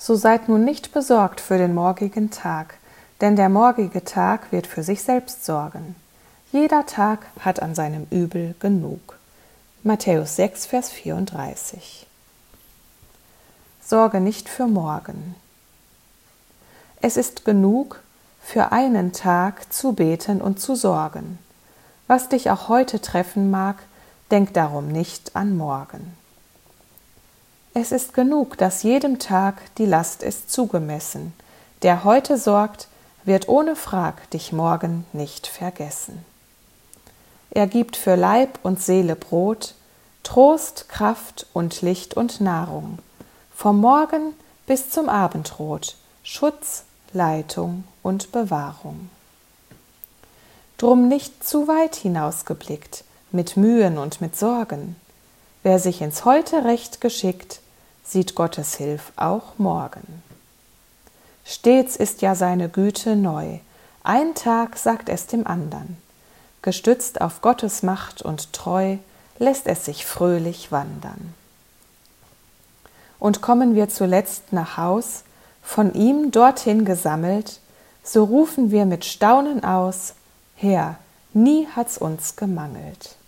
So seid nun nicht besorgt für den morgigen Tag, denn der morgige Tag wird für sich selbst sorgen. Jeder Tag hat an seinem Übel genug. Matthäus 6, Vers 34. Sorge nicht für morgen. Es ist genug, für einen Tag zu beten und zu sorgen. Was dich auch heute treffen mag, denk darum nicht an morgen. Es ist genug, dass jedem Tag die Last ist zugemessen. Der heute sorgt, wird ohne Frag dich morgen nicht vergessen. Er gibt für Leib und Seele Brot, Trost, Kraft und Licht und Nahrung, vom Morgen bis zum Abendrot, Schutz, Leitung und Bewahrung. Drum nicht zu weit hinausgeblickt, mit Mühen und mit Sorgen. Wer sich ins Heute recht geschickt, sieht Gottes Hilf auch morgen. Stets ist ja seine Güte neu, ein Tag sagt es dem andern. Gestützt auf Gottes Macht und Treu, lässt es sich fröhlich wandern. Und kommen wir zuletzt nach Haus, von ihm dorthin gesammelt, so rufen wir mit Staunen aus: Herr, nie hat's uns gemangelt.